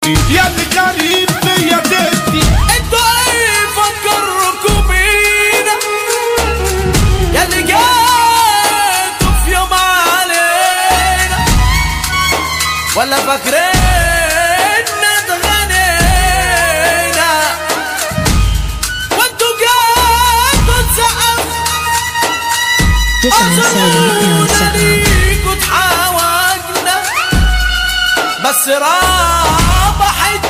يا اللي كريم فيا تدي. انتوا ايه فكركوا بينا يا اللي جاتوا في يوم علينا، ولا فاكرين اتغنينا وانتوا جاتوا تسقفوا اظنونا ليكوا تحاوجنا، بس رابحت